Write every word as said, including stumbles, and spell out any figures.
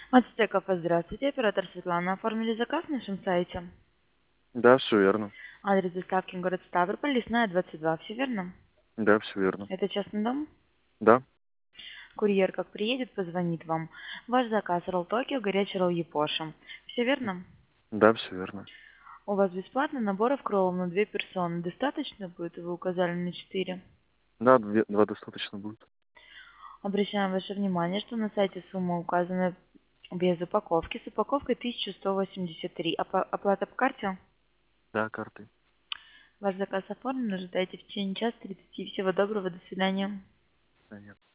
Ацтеков, здравствуйте. Оператор Светлана. Оформили заказ на нашем сайте? Да, все верно. Адрес доставки город Ставрополь, Лесная, двадцать два. Все верно? Да, все верно. Это частный дом? Да, Курьер как приедет, позвонит вам. Ваш заказ ролл Токио, горячий ролл Япоша. Все верно? да, все верно. У вас бесплатный набор в кровом на две персоны. Достаточно будет? Вы указали на четыре. Да, две- два достаточно будет. Обращаем ваше внимание, что на сайте сумма указана без упаковки. С упаковкой тысяча сто восемьдесят три. Опа- Оплата по карте? Да, картой. Ваш заказ оформлен. Ожидайте в течение часа тридцати. Всего доброго. До свидания. Да, нет.